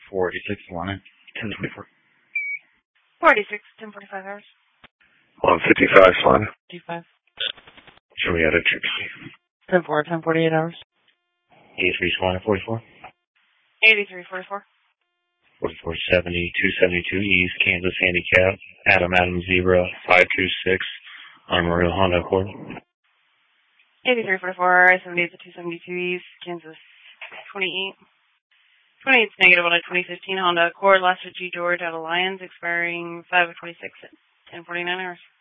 486 line, 1024. 486, 1045 hours. 155 line. 25. Show me out of Trixie. 10-4, 1048 hours. 83 Swan, 44. 83, 44. 4470, 272 East, Kansas Handicap, Adam Zebra, 526, Armorio Honda Accord. 83, 44, 78 to 272 East, Kansas 28. 28 is negative on a 2015 Honda Accord, last at G. George out of Lyons, expiring 5 of 26 at 1049 hours.